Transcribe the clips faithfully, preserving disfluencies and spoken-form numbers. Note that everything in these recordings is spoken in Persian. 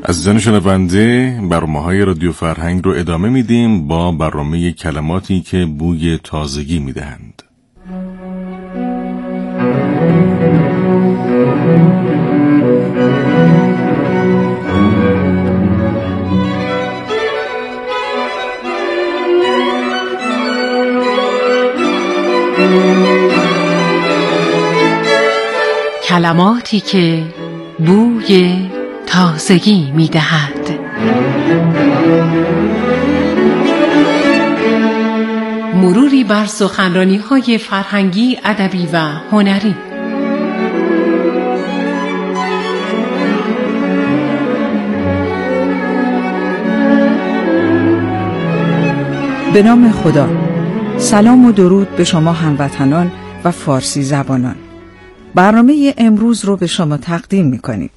عزیزان شنونده، برنامه‌های رادیو فرهنگ رو ادامه میدیم با برنامه کلماتی که بوی تازگی میدهند. کلماتی که بوی تازگی می‌دهد. مروری بر سخنرانی‌های فرهنگی، ادبی و هنری. به نام خدا. سلام و درود به شما هموطنان و فارسی زبانان. برنامه امروز رو به شما تقدیم می‌کنیم.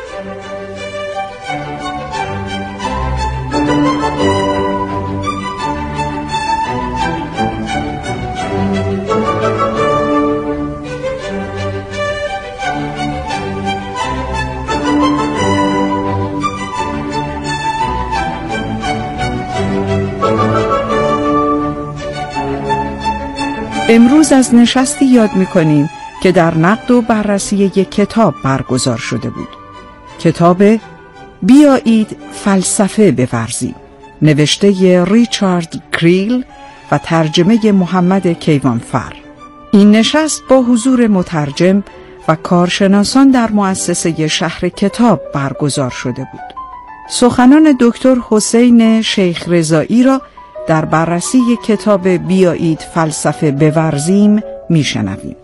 امروز از نشستی یاد می‌کنیم که در نقد و بررسی یک کتاب برگزار شده بود. کتاب بیایید فلسفه بورزیم، نوشته ریچارد کریل و ترجمه محمد کیوانفر. این نشست با حضور مترجم و کارشناسان در مؤسسه شهر کتاب برگزار شده بود. سخنان دکتر حسین شیخ رضایی را در بررسی کتاب بیایید فلسفه بورزیم میشنویم.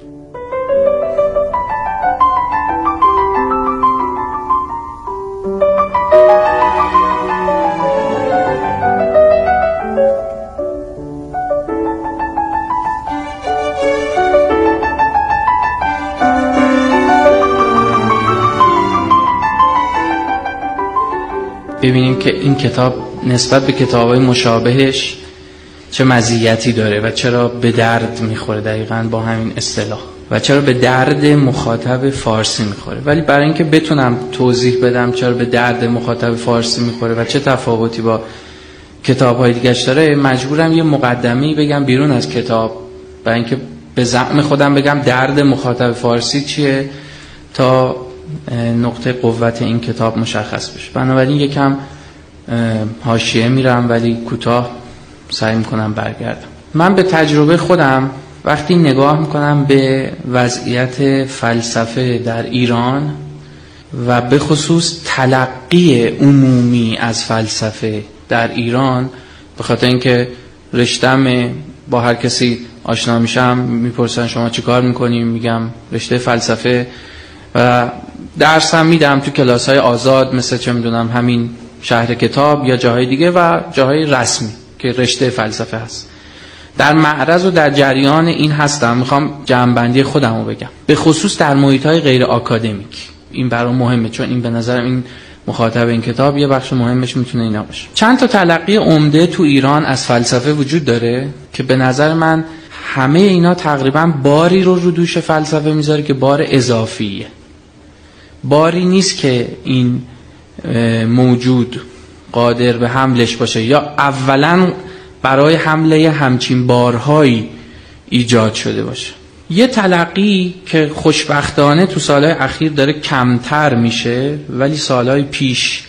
ببینیم که این کتاب نسبت به کتاب‌های مشابهش چه مزیتی داره و چرا به درد میخوره، دقیقاً با همین اصطلاح، و چرا به درد مخاطب فارسی میخوره. ولی برای اینکه بتونم توضیح بدم چرا به درد مخاطب فارسی میخوره و چه تفاوتی با کتاب‌های دیگه‌اش داره، مجبورم یه مقدمه‌ای بگم بیرون از کتاب، برای اینکه به زعم خودم بگم درد مخاطب فارسی چیه تا نقطه قوت این کتاب مشخص بشه. بنابراین یکم حاشیه میرم ولی کوتاه سعی میکنم برگردم. من به تجربه خودم وقتی نگاه میکنم به وضعیت فلسفه در ایران و به خصوص تلقی عمومی از فلسفه در ایران، به خاطر اینکه رشتم با هر کسی آشنا میشم میپرسن شما چی کار میکنیم، میگم رشته فلسفه، و درس هم میدم تو کلاس‌های آزاد مثل چه میدونم همین شهر کتاب یا جاهای دیگه و جاهای رسمی که رشته فلسفه هست. در معرض و در جریان این هستم، میخوام جمع‌بندی خودم رو بگم، به خصوص در محیط‌های غیر آکادمیک. این برام مهمه چون این به نظرم این مخاطب این کتاب یه بخش مهمش میتونه اینا باشه. چند تا تلقی عمده تو ایران از فلسفه وجود داره که به نظر من همه اینا تقریبا باری رو رو دوش فلسفه میذاره که بار اضافیه، باری نیست که این موجود قادر به حملش باشه یا اولا برای حمله همچین بارهایی ایجاد شده باشه. یه تلقی که خوشبختانه تو سالهای اخیر داره کمتر میشه ولی سالهای پیش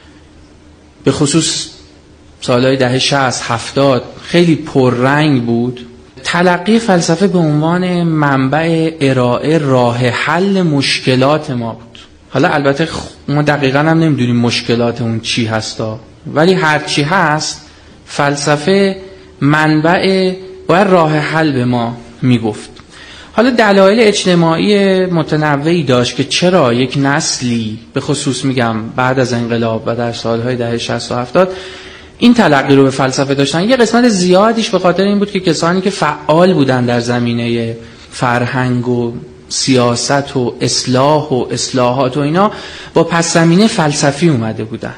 به خصوص سالهای دهه شصت هفتاد خیلی پررنگ بود، تلقی فلسفه به عنوان منبع ارائه راه حل مشکلات ما بود. حالا البته ما دقیقاً هم نمیدونیم مشکلات اون چی هستا، ولی هر چی هست فلسفه منبع باید راه حل به ما میگفت. حالا دلایل اجتماعی متنوعی داشت که چرا یک نسلی به خصوص میگم بعد از انقلاب و در سالهای دهه شصت و هفتاد این تلقی رو به فلسفه داشتن. یه قسمت زیادیش به خاطر این بود که کسانی که فعال بودن در زمینه فرهنگ و سیاست و اصلاح و اصلاحات و اینا با پس زمینه فلسفی اومده بودن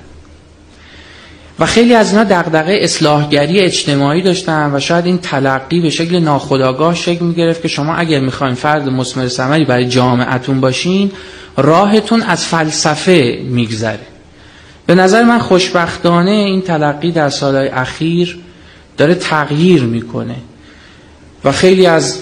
و خیلی از اینا دغدغه اصلاحگری اجتماعی داشتن و شاید این تلقی به شکل ناخودآگاه شکل میگرفت که شما اگر میخواین فرد مثمر ثمری برای جامعهتون باشین راهتون از فلسفه میگذره. به نظر من خوشبختانه این تلقی در سالهای اخیر داره تغییر میکنه و خیلی از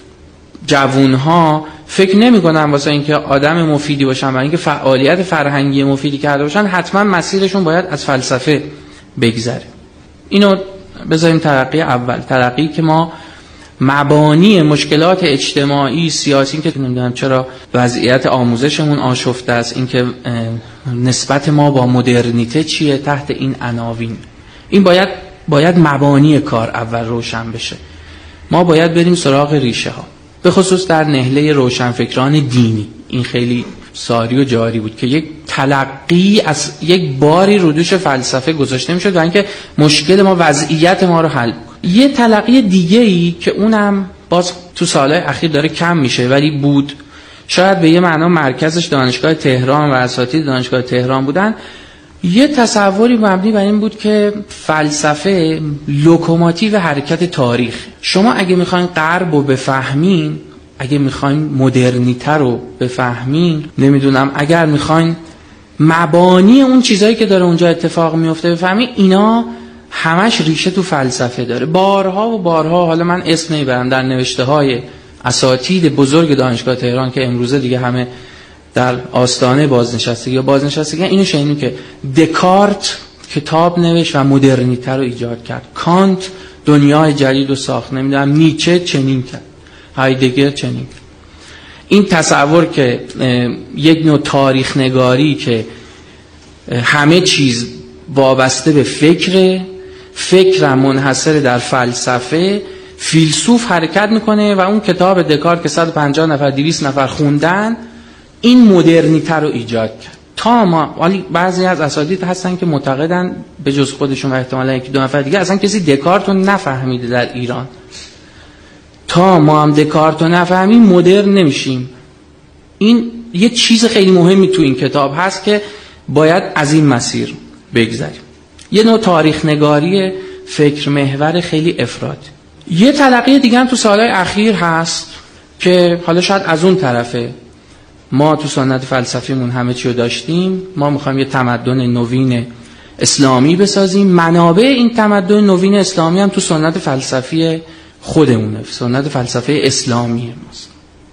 جوانها فکر نمی کنن واسه اینکه آدم مفیدی باشن و اینکه فعالیت فرهنگی مفیدی کرده باشن حتما مسیرشون باید از فلسفه بگذره. اینو بذاریم تلقی اول، تلقی که ما مبانی مشکلات اجتماعی سیاسی که نمیدونم چرا وضعیت آموزشمون آشفته است، اینکه نسبت ما با مدرنیته چیه تحت این عناوین، این باید باید مبانی کار اول روشن بشه. ما باید بریم سراغ ریشه ها، به خصوص در نهله روشنفکران دینی. این خیلی ساری و جاری بود که یک تلقی از یک باری رو دوش فلسفه گذاشته میشد و اینکه مشکل ما وضعیت ما رو حل کنه. یه تلقی دیگه ای که اونم باز تو سالهای اخیر داره کم میشه ولی بود، شاید به یه معنا مرکزش دانشگاه تهران و اساتید دانشگاه تهران بودن، یه تصوری مبنی بر این بود که فلسفه لوکوماتیو حرکت تاریخ. شما اگه میخواین غرب رو بفهمین، اگه میخواین مدرنیته رو بفهمین، نمیدونم اگر میخواین مبانی اون چیزایی که داره اونجا اتفاق میفته بفهمین، اینا همش ریشه تو فلسفه داره. بارها و بارها، حالا من اسم نمیبرم، در نوشته های اساتید بزرگ دانشگاه تهران که امروزه دیگه همه در آستانه بازنشستگی یا بازنشستگی، اینو شنیدیم که دکارت کتاب نوشت و مدرنیته رو ایجاد کرد، کانت دنیای جدید رو ساخت، نمیدونم نیچه چنین کرد، هایدگر چنین کرد. این تصور که یک نوع تاریخ نگاری که همه چیز وابسته به فکر، فکر منحصر در فلسفه، فیلسوف حرکت میکنه و اون کتاب دکارت که صد و پنجاه نفر دویست نفر خوندن این مدرنیته رو ایجاد کرد. تا ما، ولی بعضی از اساتید هستن که معتقدن به جز خودشون و احتمالاً یکی دو نفر دیگه اصلا کسی دکارت رو نفهمیده در ایران. تا ما هم دکارت رو نفهمیم مدرن نمیشیم. این یه چیز خیلی مهمی تو این کتاب هست که باید از این مسیر بگذریم. یه نوع تاریخ نگاری فکر محور خیلی افراد. یه تلقی دیگه هم تو سالهای اخیر هست که حالا شاید از اون طرفه. ما تو سنت فلسفیمون همه چی رو داشتیم، ما میخوایم یه تمدن نوین اسلامی بسازیم. منابع این تمدن نوین اسلامی هم تو سنت فلسفی خودمونه، سنت فلسفه اسلامی ماست.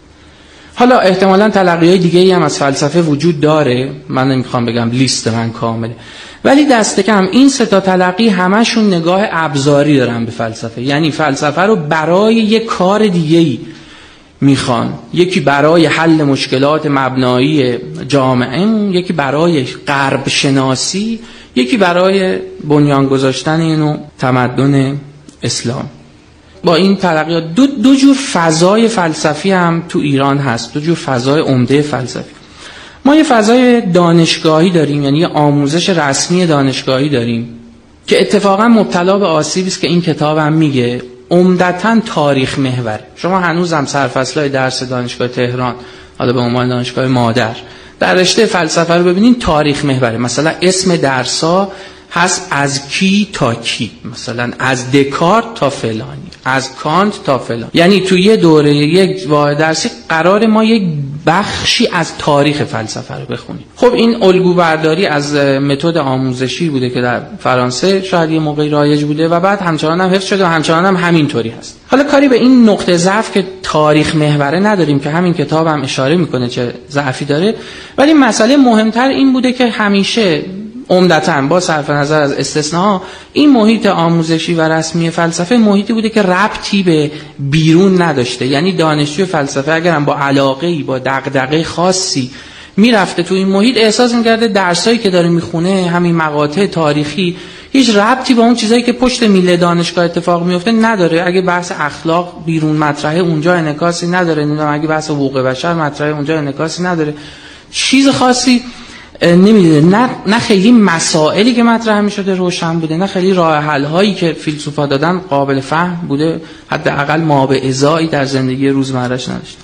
حالا احتمالاً تلقی‌های دیگه‌ای هم از فلسفه وجود داره، من نمیخوام بگم لیست من کامله، ولی دست کم این سه تا تلقی همشون نگاه ابزاری دارن به فلسفه، یعنی فلسفه رو برای یک کار دیگه‌ای میخوان، یکی برای حل مشکلات مبنایی جامعه، یکی برای غرب شناسی، یکی برای بنیان گذاشتن اینو تمدن اسلام. با این تلقیات دو, دو جور فضای فلسفی هم تو ایران هست، دو جور فضای عمده فلسفی. ما یه فضای دانشگاهی داریم، یعنی یه آموزش رسمی دانشگاهی داریم که اتفاقا مبتلا به آسیبی است که این کتاب هم میگه، عمدتاً تاریخ محور. شما هنوزم سرفصلای درس دانشگاه تهران، حالا به عنوان دانشگاه مادر، در رشته فلسفه رو ببینین تاریخ محوره. مثلا اسم درس‌ها هست از کی تا کی، مثلا از دکارت تا فلانی، از کانت تا فلان. یعنی تو یه دوره یک واحد درسی قرار ما یک بخشی از تاریخ فلسفه رو بخونیم. خب این الگو برداری از متد آموزشی بوده که در فرانسه شاید یه موقعی رایج بوده و بعد همچنان هم حفظ شده و همچنان هم همینطوری هست. حالا کاری به این نقطه ضعف که تاریخ محوره نداریم که همین کتاب هم اشاره میکنه چه ضعفی داره، ولی مسئله مهمتر این بوده که همیشه عمدتاً با صرف نظر از استثناء این محیط آموزشی و رسمی فلسفه محیطی بوده که ربطی به بیرون نداشته. یعنی دانشجوی فلسفه اگرم با علاقه‌ای، با دغدغه خاصی میرفته تو این محیط، احساس می‌کرده درسایی که داره میخونه، همین مقاطع تاریخی، هیچ ربطی با اون چیزایی که پشت میله دانشگاه اتفاق میفته نداره. اگه بحث اخلاق بیرون مطرحه اونجا انعکاسی نداره، نمیدونم اگه بحث حقوق بشر مطرحه اونجا انعکاسی نداره، چیز خاصی نمیدونه. نه نه خیلی مسائلی که مطرح میشده روشن بوده، نه خیلی راه حل هایی که فیلسوفا دادن قابل فهم بوده، حداقل ما به ازایی در زندگی روزمرهش نداشت.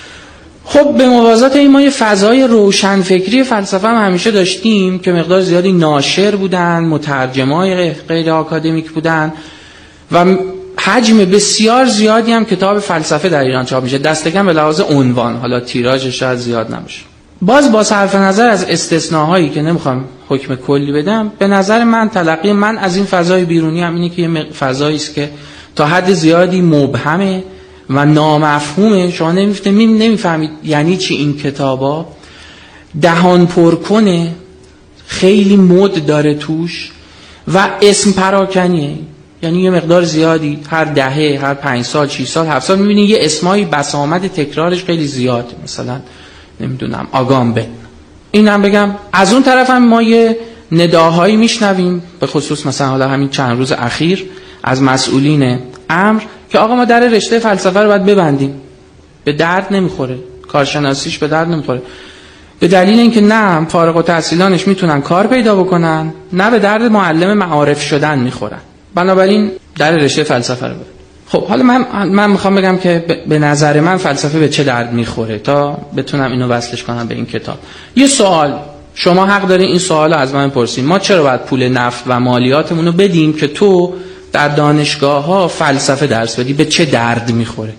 خب به موازات این ما یه فضای روشنفکری فلسفه هم همیشه داشتیم که مقدار زیادی ناشر بودن، مترجمای غیر آکادمیک بودن و حجم بسیار زیادی هم کتاب فلسفه در ایران چاپ میشه، دست کم به لحاظ عنوان، حالا تیراژش شاید زیاد نباشه. باز با صرف نظر از استثناءهایی که نمیخوام حکم کلی بدم، به نظر من تلقی من از این فضای بیرونی هم اینه که یه فضایی است که تا حد زیادی مبهمه و نامفهومه. شما نمیفهمید نمیفهمید یعنی چی این کتابا، دهان پر کنه، خیلی مد داره توش و اسم پراکنیه. یعنی یه مقدار زیادی هر دهه، هر پنج سال، شش سال، هفت سال می‌بینی یه اسمایی بسامد تکرارش خیلی زیاد، مثلا نمیدونم آگامبه. این هم بگم از اون طرف هم ما یه نداهایی میشنویم، به خصوص مثلا حالا همین چند روز اخیر از مسئولین امر که آقا ما در رشته فلسفه رو باید ببندیم، به درد نمیخوره، کارشناسیش به درد نمیخوره، به دلیل اینکه نه فارغ التحصیلانش میتونن کار پیدا بکنن، نه به درد معلم معارف شدن میخورن. بنابراین در رشته فلسفه رو ببند. خب حالا من من میخوام بگم که به نظر من فلسفه به چه درد میخوره تا بتونم اینو وصلش کنم به این کتاب. یه سوال، شما حق دارین این سوالو از من بپرسین، ما چرا باید پول نفت و مالیاتمون رو بدیم که تو در دانشگاه ها فلسفه درس بدی؟ به چه درد میخوره؟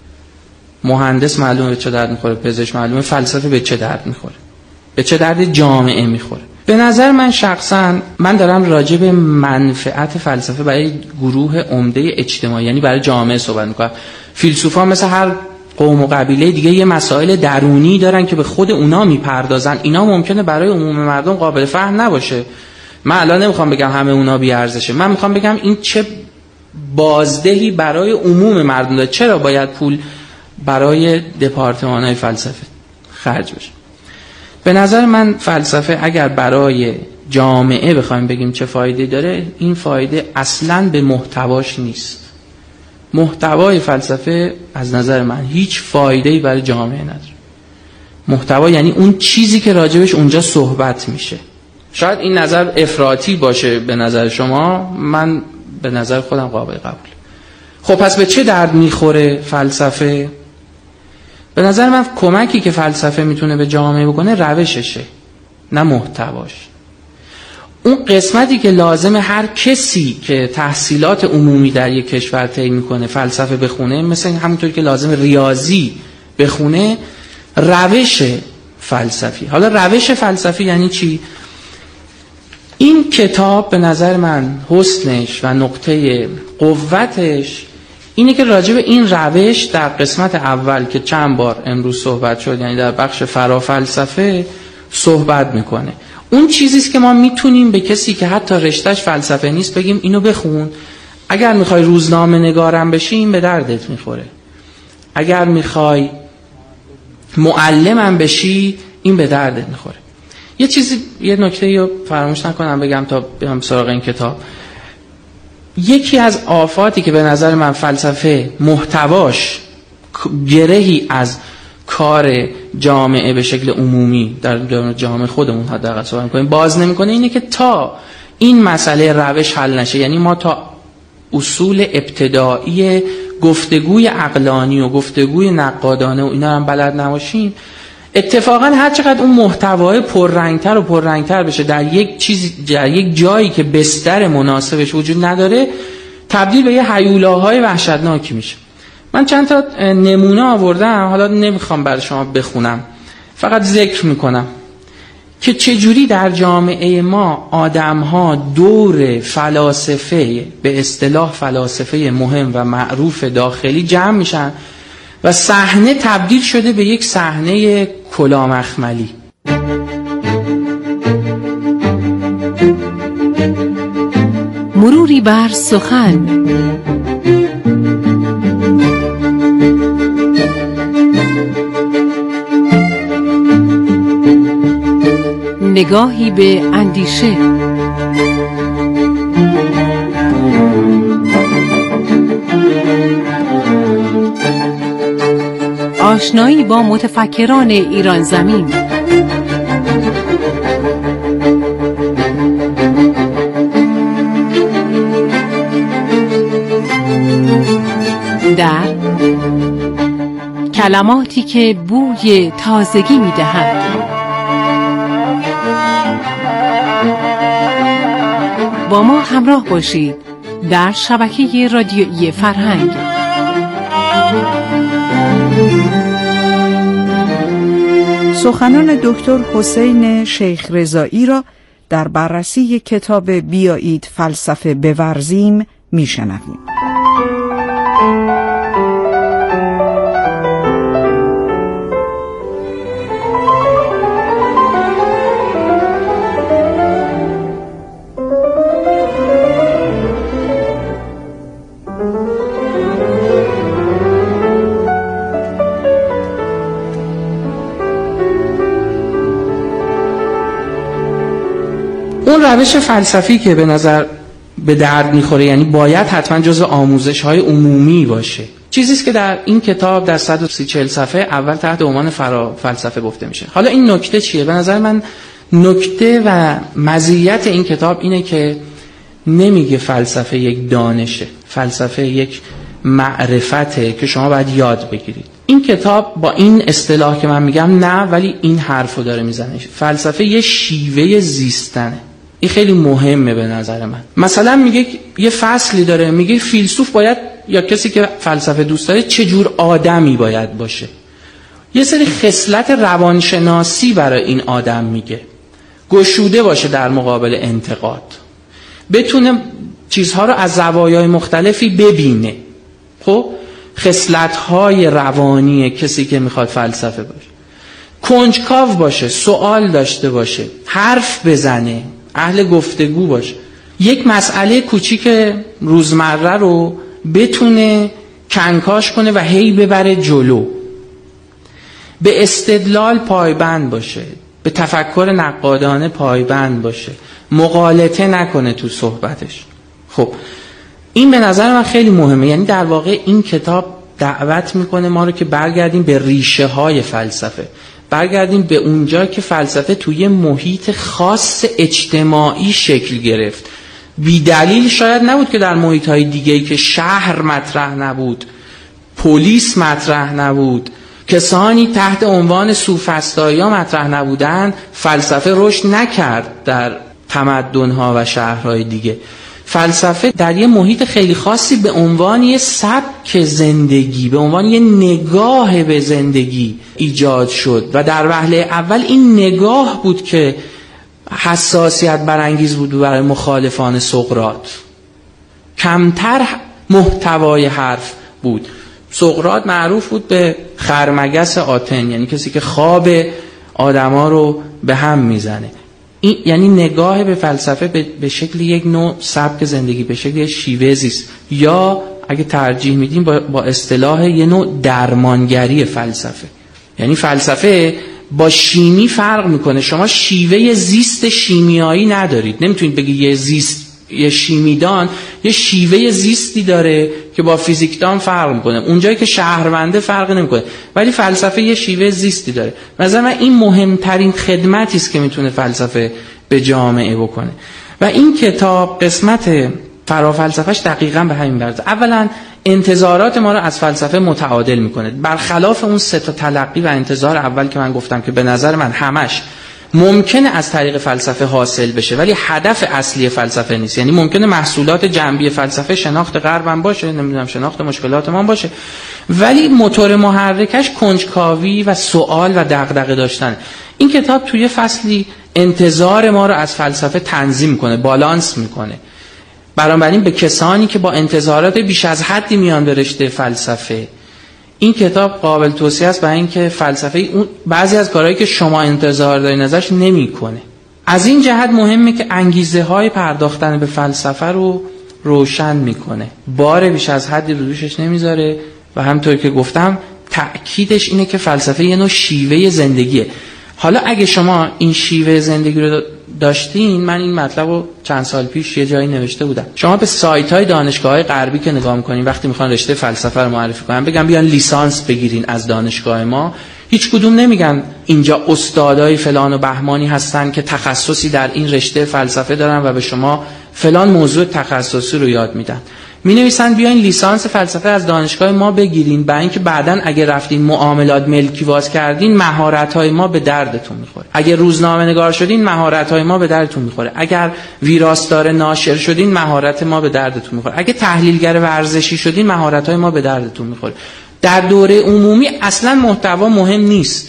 مهندس معلومه به چه درد میخوره، پزشک معلومه، فلسفه به چه درد میخوره؟ به چه درد جامعه میخوره؟ به نظر من شخصا من دارم راجع به منفعت فلسفه برای گروه عمده اجتماعی، یعنی برای جامعه صحبت میکنم. فیلسوفا مثل هر قوم و قبیله دیگه یه مسائل درونی دارن که به خود اونا میپردازن، اینا ممکنه برای عموم مردم قابل فهم نباشه. من الان نمیخوام بگم همه اونا بی ارزشه، من میخوام بگم این چه بازدهی برای عموم مردم داره، چرا باید پول برای دپارتمان‌های فلسفه خرج بشه. به نظر من فلسفه اگر برای جامعه بخوایم بگیم چه فایده داره، این فایده اصلاً به محتواش نیست. محتوای فلسفه از نظر من هیچ فایده‌ای برای جامعه نداره. محتوا یعنی اون چیزی که راجبش اونجا صحبت میشه. شاید این نظر افراطی باشه به نظر شما، من به نظر خودم قابل قبول. خب پس به چه درد میخوره فلسفه؟ به نظر من کمکی که فلسفه میتونه به جامعه بکنه روششه، نه محتواش. اون قسمتی که لازم هر کسی که تحصیلات عمومی در یک کشور طی میکنه فلسفه بخونه، مثل همونطور که لازم ریاضی بخونه، روش فلسفی. حالا روش فلسفی یعنی چی؟ این کتاب به نظر من حسنش و نقطه قوتش اینه که راجع به این روش در قسمت اول که چند بار امروز صحبت شد، یعنی در بخش فرافلسفه صحبت میکنه. اون چیزیست که ما میتونیم به کسی که حتی رشتهش فلسفه نیست بگیم اینو بخون، اگر میخوای روزنامه نگارم بشی این به دردت میخوره، اگر میخوای معلمم بشی این به دردت میخوره. یه چیزی، یه نکته رو فراموش نکنم بگم تا برم سراغ این کتاب. یکی از آفاتی که به نظر من فلسفه محتواش گرهی از کار جامعه به شکل عمومی در جامعه خودمون حداقل صحبت می‌کنیم باز نمی‌کنه، اینه که تا این مسئله روش حل نشه، یعنی ما تا اصول ابتدایی گفتگوی عقلانی و گفتگوی نقادانه و اینا هم بلد نباشیم، اتفاقا هر چقدر اون محتوای پررنگتر و پررنگتر بشه در یک چیز، در یک جایی که بستر مناسبش وجود نداره، تبدیل به یه هیولاهای وحشتناکی میشه. من چند تا نمونه آوردم، حالا نمیخوام برای شما بخونم، فقط ذکر میکنم که چجوری در جامعه ما آدم‌ها دور فلاسفه، به اصطلاح فلاسفه مهم و معروف داخلی جمع میشن و صحنه تبدیل شده به یک صحنه کلاه مخملی. مروری بر سخن. نگاهی به اندیشه. آشنایی با متفکران ایران زمین. در کلماتی که بوی تازگی می‌دهند. با ما همراه باشید در شبکه رادیویی فرهنگ. سخنان دکتر حسین شیخ رضایی را در بررسی کتاب بیایید فلسفه بورزیم میشنویم. اون روش فلسفی که به نظر به درد میخوره، یعنی باید حتما جزو آموزش‌های عمومی باشه، چیزی است که در این کتاب در صد و سی چهل صفحه اول تحت عنوان فرا فلسفه گفته میشه. حالا این نکته چیه؟ به نظر من نکته و مزیت این کتاب اینه که نمیگه فلسفه یک دانشه، فلسفه یک معرفته که شما باید یاد بگیرید. این کتاب با این اصطلاح که من میگم نه، ولی این حرفو داره میزنه. فلسفه یه شیوه زیستنه. این خیلی مهمه به نظر من. مثلا میگه یه فصلی داره میگه فیلسوف باید، یا کسی که فلسفه دوست داره، چه جور آدمی باید باشه. یه سری خصلت روانشناسی برای این آدم میگه. گشوده باشه در مقابل انتقاد، بتونه چیزها رو از زوایای مختلفی ببینه. خب خصلت‌های روانی کسی که میخواد فلسفه باشه. کنجکاو باشه، سوال داشته باشه، حرف بزنه، اهل گفتگو باشه، یک مسئله کوچیک روزمره رو بتونه کنکاش کنه و هی ببره جلو، به استدلال پایبند باشه، به تفکر نقادانه پایبند باشه، مغالطه نکنه تو صحبتش. خب این به نظر من خیلی مهمه. یعنی در واقع این کتاب دعوت میکنه ما رو که برگردیم به ریشه های فلسفه، برگردیم به اونجا که فلسفه توی محیط خاص اجتماعی شکل گرفت. بی دلیل شاید نبود که در محیط های دیگه‌ای که شهر مطرح نبود، پلیس مطرح نبود، کسانی تحت عنوان سوفسطایی ها مطرح نبودن، فلسفه رشد نکرد در تمدن‌ها و شهرهای دیگه. فلسفه در یه محیط خیلی خاصی به عنوان یه سبک زندگی، به عنوان یه نگاه به زندگی ایجاد شد و در وهله اول این نگاه بود که حساسیت برانگیز بود برای مخالفان سقراط. کمتر محتوای حرف بود. سقراط معروف بود به خرمگس آتن، یعنی کسی که خواب آدما رو به هم میزنه. این یعنی نگاه به فلسفه به, به شکل یک نوع سبک زندگی، به شکل یک شیوه زیست، یا اگه ترجیح میدیم با, با اصطلاح یه نوع درمانگری فلسفه. یعنی فلسفه با شیمی فرق میکنه. شما شیوه زیست شیمیایی ندارید. نمیتونید بگی یه زیست، یه شیمیدان یه شیوه زیستی داره که با فیزیکدان فرق میکنه. اونجایی که شهرونده فرق نمیکنه، ولی فلسفه یه شیوه زیستی داره. مثلا من این مهمترین خدمتی است که میتونه فلسفه به جامعه بکنه. و این کتاب قسمت فرافلسفهش دقیقاً به همین برسه. اولا انتظارات ما رو از فلسفه متعادل میکنه، برخلاف اون سه تا تلقی و انتظار اول که من گفتم که به نظر من همش ممکنه از طریق فلسفه حاصل بشه ولی هدف اصلی فلسفه نیست. یعنی ممکنه محصولات جنبی فلسفه شناخت غرب هم باشه، نمیدونم شناخت مشکلات ما باشه، ولی موتور محرکش کنجکاوی و سوال و دغدغه داشتن. این کتاب توی فصلی انتظار ما رو از فلسفه تنظیم میکنه، بالانس میکنه. بنابراین به کسانی که با انتظارات بیش از حدی میان به رشته فلسفه، این کتاب قابل توصیه است، برای اینکه فلسفه اون بعضی از کارهایی که شما انتظار دارین ازش نمیکنه. از این جهت مهمه که انگیزه های پرداختن به فلسفه رو روشن میکنه، بار بیش از حدی رو دوشش نمیذاره و همونطور که گفتم تأکیدش اینه که فلسفه یه نوع شیوه زندگیه. حالا اگه شما این شیوه زندگی رو داشتین، من این مطلب رو چند سال پیش یه جایی نوشته بودم، شما به سایت های دانشگاه‌های غربی که نگاه می‌کنین وقتی می‌خوان رشته فلسفه رو معرفی کنن بگن بیان لیسانس بگیرین از دانشگاه ما، هیچ کدوم نمیگن اینجا استادای فلان و بهمانی هستن که تخصصی در این رشته فلسفه دارن و به شما فلان موضوع تخصصی رو یاد میدن. می نویسن بیاین لیسانس فلسفه از دانشگاه ما بگیرین، برای اینکه بعدن اگه رفتین معاملات ملکی واز کردین مهارت‌های ما به دردتون میخوره، اگه روزنامه نگار شدین مهارت‌های ما به دردتون میخوره، اگر ویراستار ناشر شدین مهارت ما به دردتون میخوره، اگه تحلیلگر ورزشی شدین مهارت‌های ما به دردتون میخوره. در دوره عمومی اصلا محتوا مهم نیست،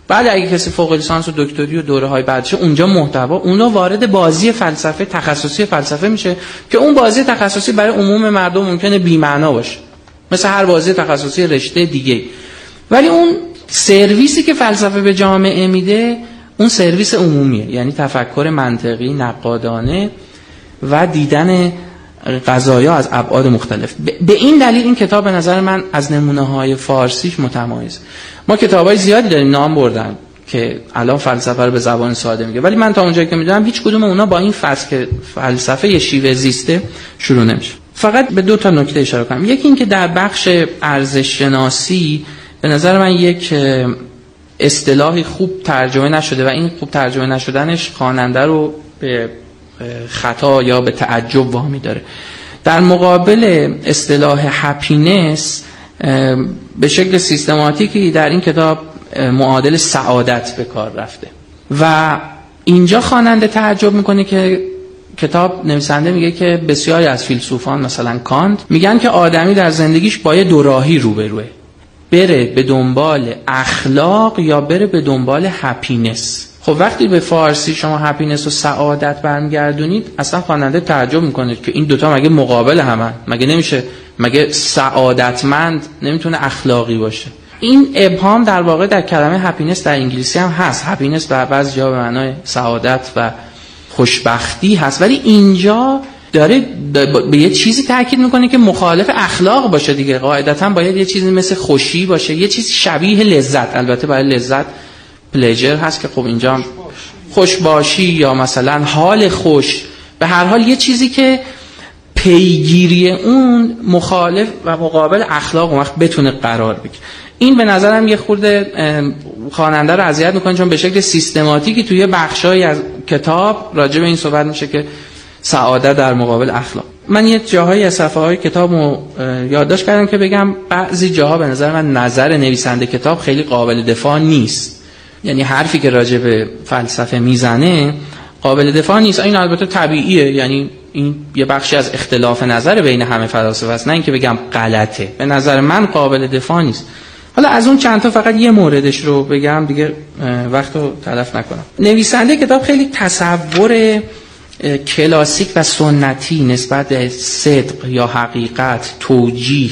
بعد اگه کسی فوق لیسانس و دکتری و دوره‌های بعدش اونجا محتوا اونو وارد بازی فلسفه تخصصی فلسفه میشه که اون بازی تخصصی برای عموم مردم ممکنه بی‌معنا باشه، مثل هر بازی تخصصی رشته دیگه، ولی اون سرویسی که فلسفه به جامعه میده اون سرویس عمومیه، یعنی تفکر منطقی نقادانه و دیدن قضایا از ابعاد مختلف. به این دلیل این کتاب به نظر من از نمونه‌های فارسیش متمایز. ما کتابای زیادی داریم نام بردن که الان فلسفه رو به زبان ساده میگه، ولی من تا اونجایی که میدونم هیچ کدوم اونا با این فصل که فلسفه یه شیوه زیسته شروع نمیشه. فقط به دو تا نکته اشاره کنم. یکی این که در بخش ارزش شناسی به نظر من یک اصطلاحی خوب ترجمه نشده و این خوب ترجمه نشدنش خواننده رو به خطا یا به تعجب وامی داره. در مقابل اصطلاح هپینس به شکل سیستماتیکی در این کتاب معادل سعادت به کار رفته و اینجا خواننده تعجب میکنه که کتاب نویسنده میگه که بسیاری از فیلسوفان مثلا کانت میگن که آدمی در زندگیش با یه دوراهی روبروه، بره به دنبال اخلاق یا بره به دنبال هپینس. خب وقتی به فارسی شما هپینس و سعادت برمیگردونید اصلا خواننده تعجب میکنه که این دوتا مگه مقابل همن؟ مگه نمیشه مگه سعادتمند نمیتونه اخلاقی باشه؟ این ابهام در واقع در کلمه هپینس در انگلیسی هم هست. هپینس در بعضی جا به معنای سعادت و خوشبختی هست، ولی اینجا داره به یه چیزی تاکید میکنه که مخالف اخلاق باشه دیگه. قاعدتا باید یه چیزی مثل خوشی باشه، یه چیز شبیه لذت. البته برای لذت پلژر هست که خب اینجا خوش باشی یا مثلا حال خوش، به هر حال یه چیزی که پیگیری اون مخالف و مقابل اخلاق اون وقت بتونه قرار بگیره. این به نظرم یه خورده خواننده رو اذیت میکنه، چون به شکل سیستماتیکی توی بخشایی از کتاب راجع به این صحبت میشه که سعادت در مقابل اخلاق. من یه جاهایی از صفحه‌های کتابو یادداشت کردم که بگم بعضی جاها به نظر من نظر نویسنده کتاب خیلی قابل دفاع نیست، یعنی حرفی که راجع به فلسفه میزنه قابل دفاع نیست. این البته طبیعیه، یعنی این یه بخشی از اختلاف نظر بین همه فلاسفه است، نه اینکه بگم غلطه. به نظر من قابل دفاع نیست. حالا از اون چند تا فقط یه موردش رو بگم دیگه وقتو تلف نکنم. نویسنده کتاب خیلی تصور کلاسیک و سنتی نسبت به صدق یا حقیقت، توجیه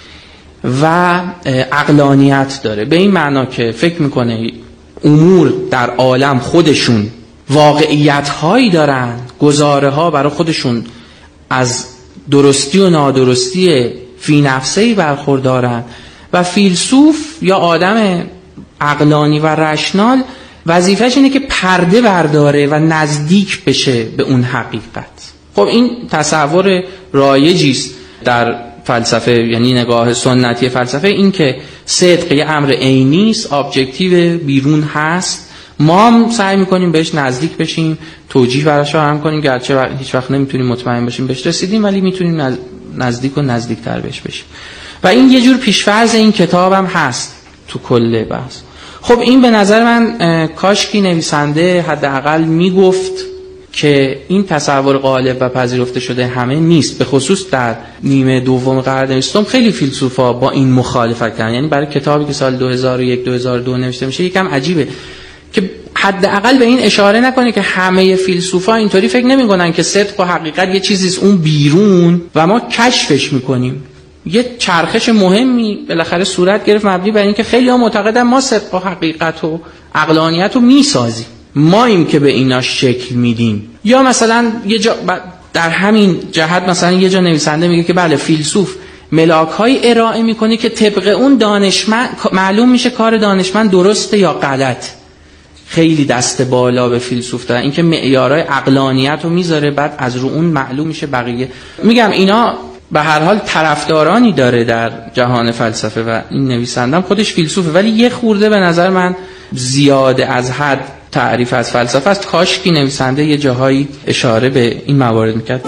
و عقلانیت داره، به این معنا که فکر میکنه امور در عالم خودشون واقعیت هایی دارن، گزاره ها برای خودشون از درستی و نادرستی فی نفسه‌ای برخوردارن و فیلسوف یا آدم عقلانی و رشنال وظیفه‌ش اینه که پرده برداره و نزدیک بشه به اون حقیقت. خب این تصور رایجی است در فلسفه، یعنی نگاه سنتی فلسفه، این که صدق یه امر عینی است، ابجکتیو، بیرون هست، ما هم سعی میکنیم بهش نزدیک بشیم، توجیه براش فراهم کنیم، گرچه هیچ وقت نمیتونیم مطمئن باشیم بهش رسیدیم، ولی میتونیم نزدیک و نزدیکتر بهش بشیم. و این یه جور پیش‌فرض این کتاب هم هست تو کل بحث. خب این به نظر من کاشکی نویسنده حداقل میگفت که این تصور غالب و پذیرفته شده همه نیست. به خصوص در نیمه دوم قرن بیستم خیلی فیلسوفا با این مخالفت کردن. یعنی برای کتابی که سال دو هزار و یک دو هزار و دو نوشته میشه یکم عجیبه که حداقل به این اشاره نکنه که همه فیلسوفا اینطوری فکر نمی‌کنن که صدق و حقیقت یه چیزیست اون بیرون و ما کشفش می‌کنیم. یه چرخش مهمی بالاخره صورت گرفت مبنی بر اینکه خیلی‌ها معتقدن ما صدق و حقیقت و عقلانیت رو میسازیم، ماییم که به اینا شکل میدیم. یا مثلا یه جا در همین جهت مثلا یه جا نویسنده میگه که بله فیلسوف ملاک‌های ارائه میکنه که طبق اون دانشمند معلوم میشه کار دانشمند درسته یا غلط. خیلی دست بالا به فیلسوف داره، اینکه معیارهای عقلانیت رو میذاره، بعد از رو اون معلوم میشه بقیه. میگم اینا به هر حال طرفدارانی داره در جهان فلسفه و این نویسندم خودش فیلسوفه، ولی یه خورده به نظر من زیاده از حد تعریف از فلسفه است. کاش که نویسنده یه جاهایی اشاره به این موارد میکرد.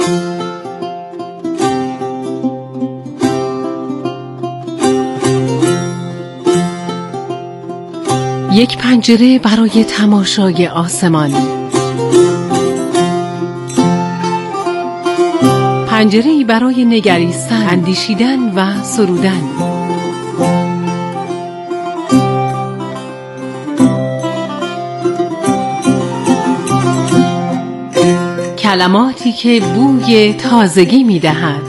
یک پنجره برای تماشای آسمان، پنجره‌ای برای نگریستن، اندیشیدن و سرودن. کلماتی که بوی تازگی می دهد.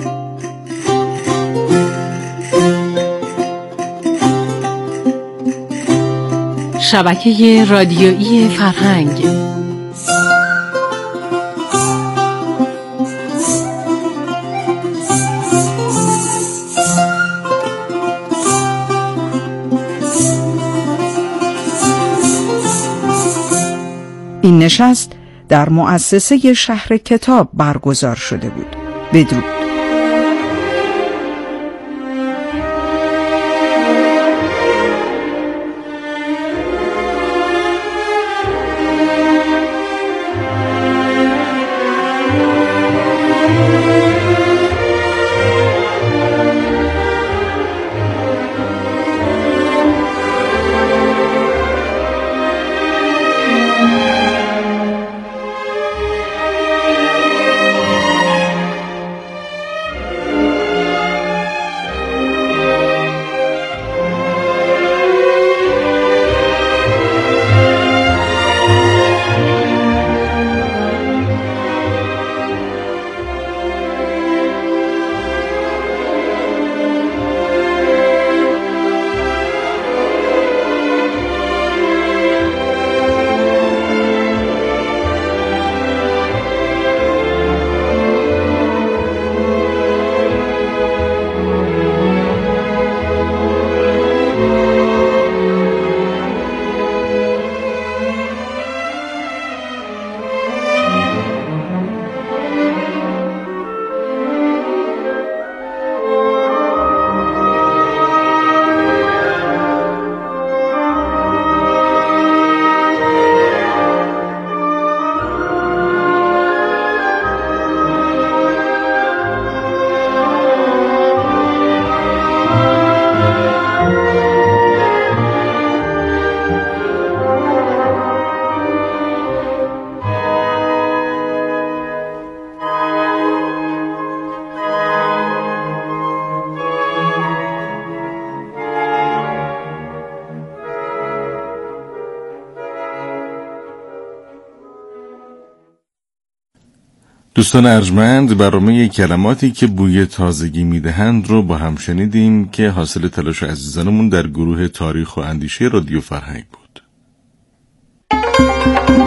شبکه رادیویی فرهنگ. این نشست در مؤسسه شهر کتاب برگزار شده بود. بدرود. دوستان ارجمند، برنامه کلماتی که بوی تازگی میدهند رو با هم شنیدیم که حاصل تلاش عزیزانمون در گروه تاریخ و اندیشه رادیو فرهنگ بود.